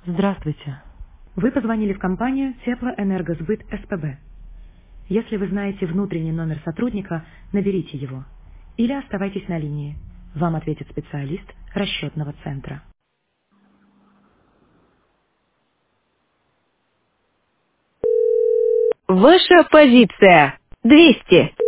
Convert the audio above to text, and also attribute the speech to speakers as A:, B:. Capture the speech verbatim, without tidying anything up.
A: Здравствуйте. Вы позвонили в компанию Теплоэнергосбыт СПБ. Если вы знаете внутренний номер сотрудника, наберите его. Или оставайтесь на линии. Вам ответит специалист расчетного центра.
B: Ваша позиция. двести.